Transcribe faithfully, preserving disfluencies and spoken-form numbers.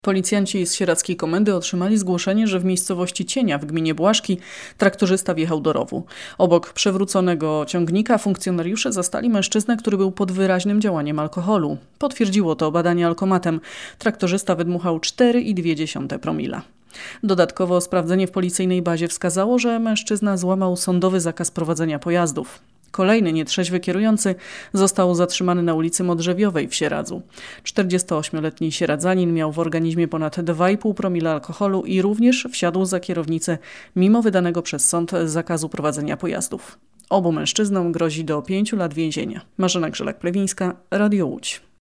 Policjanci z sieradzkiej komendy otrzymali zgłoszenie, że w miejscowości Cienia w gminie Błaszki traktorzysta wjechał do rowu. Obok przewróconego ciągnika funkcjonariusze zastali mężczyznę, który był pod wyraźnym działaniem alkoholu. Potwierdziło to badanie alkomatem. Traktorzysta wydmuchał cztery i dwie dziesiąte promila. Dodatkowo sprawdzenie w policyjnej bazie wskazało, że mężczyzna złamał sądowy zakaz prowadzenia pojazdów. Kolejny nietrzeźwy kierujący został zatrzymany na ulicy Modrzewiowej w Sieradzu. czterdziestoośmioletni sieradzanin miał w organizmie ponad dwa i pół promila alkoholu i również wsiadł za kierownicę mimo wydanego przez sąd zakazu prowadzenia pojazdów. Obu mężczyznom grozi do pięciu lat więzienia. Marzena Grzelak-Plewińska, Radio Łódź.